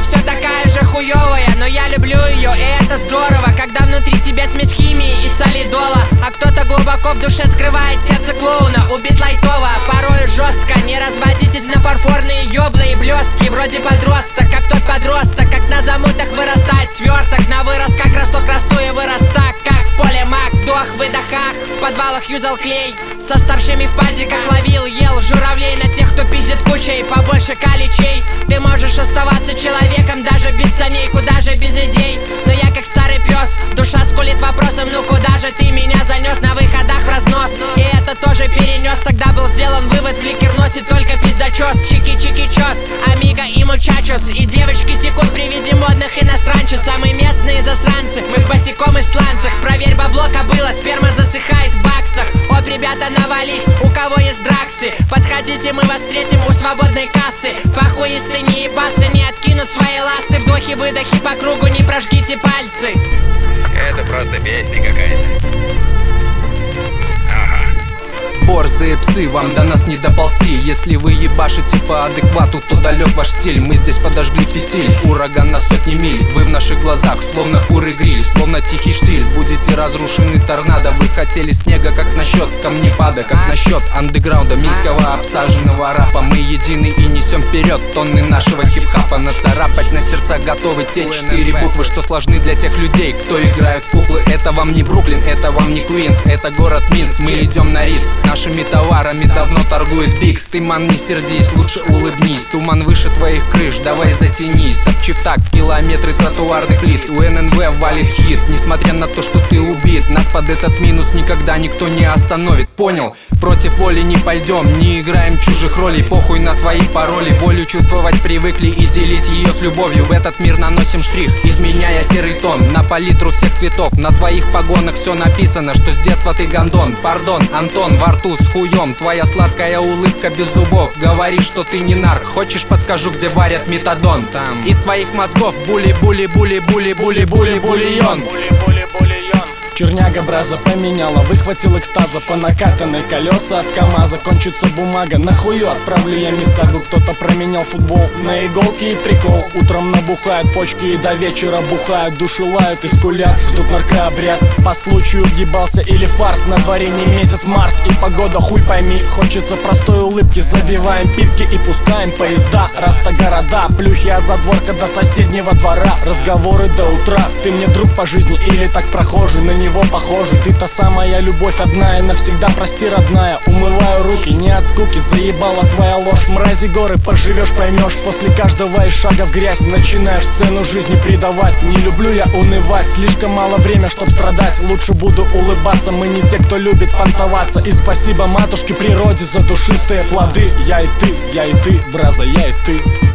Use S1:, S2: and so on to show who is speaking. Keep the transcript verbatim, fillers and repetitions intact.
S1: все такая же хуёвая, но я люблю ее, и это здорово, когда внутри тебя смесь химии и солидола, а кто-то глубоко в душе скрывает сердце клоуна. Убит лайтово, порой жестко. Не разводитесь на фарфорные ёблы и блестки. Вроде подросток, как тот подросток, как на замутах вырастает сверток. На вырост, как росток, расту и вырос так, как в поле мак. Вдох, выдохах, в подвалах юзал клей. Со старшими в падиках ловил, ел журавлей. На тех, кто пиздит кучей, побольше каличей. Ты можешь оставаться человеком даже без саней, куда же без идей. Но я как старый пес, душа скулит вопросом: ну куда же ты меня занес? На выходах в разнос, и это тоже перенес. Тогда был сделан вывод: фликер носит только пиздачос. Чики-чики-чос, амиго и мучачос. И девочки текут при виде модных иностранчев. Самые местные засранцы, мы босиком и в сланцах. Проверь бабло, кобыла, сперма засыхает в баксах. Оп, ребята, навались, у кого есть драксы? Подходите, мы вас встретим у свободной кассы. Похуисты не ебаться, не откинут свои ласты. Вдохи-выдохи по кругу, не прожгите пальцы.
S2: Это просто песня какая-то.
S3: Борзые псы, вам до нас не доползти. Если вы ебашите по адеквату, то далек ваш стиль. Мы здесь подожгли фитиль, ураган на сотни миль. Вы в наших глазах, словно куры гриль, словно тихий штиль. Будете разрушены торнадо. Вы хотели снега, как насчет камнепада, как насчет андеграунда, минского обсаженного рапа. Мы едины и несем вперед тонны нашего хип-хапа. Нацарапать на сердца готовы те четыре буквы, что сложны для тех людей, кто играют в куклы. Это вам не Бруклин, это вам не Квинс, это город Минск. Мы идем на риск. Нашими товарами давно торгует Бикс. Ты, ман, не сердись, лучше улыбнись. Туман выше твоих крыш, давай затянись. Топчи в такт километры тротуарных лит. У эн эн вэ валит хит, несмотря на то, что ты убит. Нас под этот минус никогда никто не остановит, понял? Против воли не пойдем, не играем чужих ролей. Похуй на твои пароли, болью чувствовать привыкли и делить ее с любовью. В этот мир наносим штрих, изменяя серый тон на палитру всех цветов. На твоих погонах все написано, что с детства ты гондон. Пардон, Антон, во рту с хуем, твоя сладкая улыбка без зубов. Говоришь, что ты не нарк, хочешь подскажу, где варят метадон? Там из твоих мозгов були-були-були-були-були-були-бульон.
S4: Черняга браза поменяла, выхватил экстаза по накатанной. Колеса от КамАЗа, кончится бумага. Нахую отправлю я миссагу. Кто-то променял футбол на иголки и прикол. Утром набухают почки и до вечера бухают. Души лают и скулят, ждут наркообряд. По случаю въебался или фарт. На дворе не месяц март и погода хуй пойми. Хочется простой улыбки, забиваем пипки и пускаем поезда. Раз-то города, плюхи от задворка до соседнего двора. Разговоры до утра, ты мне друг по жизни или так прохожий? На него похожий, ты та самая любовь одна и навсегда, прости, родная. Умываю руки, не от скуки, заебала твоя ложь. Мрази горы, поживешь, поймешь. После каждого из шага в грязь начинаешь цену жизни придавать. Не люблю я унывать, слишком мало время, чтоб страдать. Лучше буду улыбаться, мы не те, кто любит понтоваться. И спасибо матушке природе за душистые плоды. Я и ты, я и ты, браза, я и ты.